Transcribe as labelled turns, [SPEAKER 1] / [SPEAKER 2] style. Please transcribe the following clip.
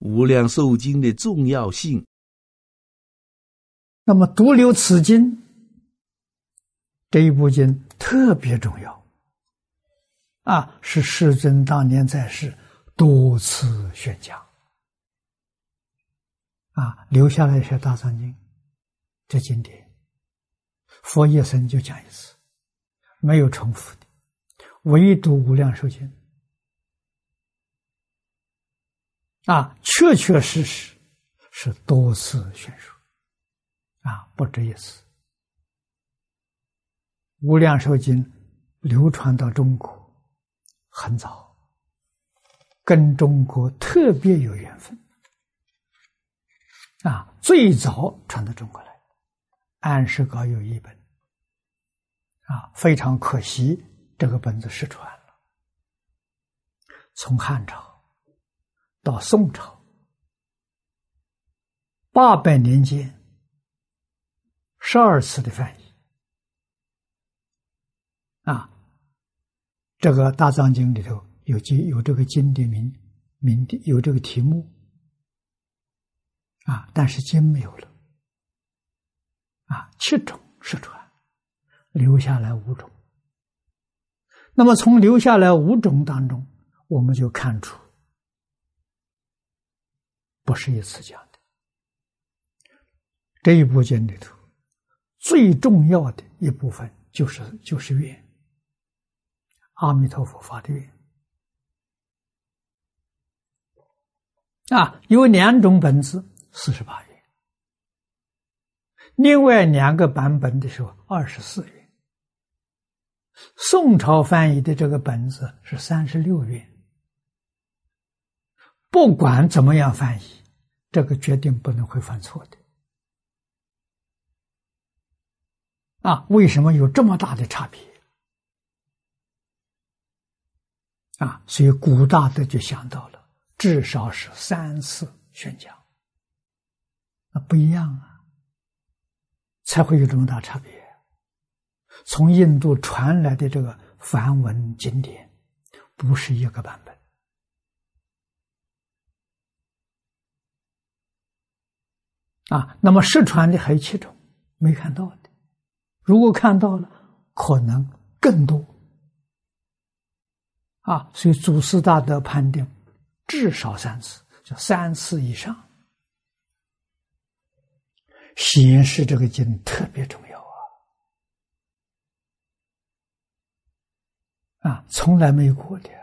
[SPEAKER 1] 无量寿经的重要性。
[SPEAKER 2] 那么独留此经这一部经特别重要是世尊当年在世多次宣讲留下来一些大藏经这经典，佛一生就讲一次，没有重复的，唯独无量寿经确确实实是多次宣说不止一次。无量寿经流传到中国很早，跟中国特别有缘分最早传到中国来，安世高有一本非常可惜，这个本子失传了。从汉朝到宋朝800年间12次的翻译这个大藏经里头有这个经的名有这个题目但是经没有了7种失传，留下来5种。那么从留下来5种当中，我们就看出不是一次讲的。这一部经里头最重要的一部分就是愿，阿弥陀佛发的愿有2种本子48愿，另外2个版本的时候24愿。宋朝翻译的这个本子是36愿。不管怎么样翻译，这个决定不能会犯错的为什么有这么大的差别所以古大德就想到了，至少是3次宣讲，不一样才会有这么大差别。从印度传来的这个梵文经典不是一个版本那么失传的还有7种没看到的，如果看到了可能更多所以祖师大德判定至少3次，就3次以上，显示这个经特别重要从来没有过的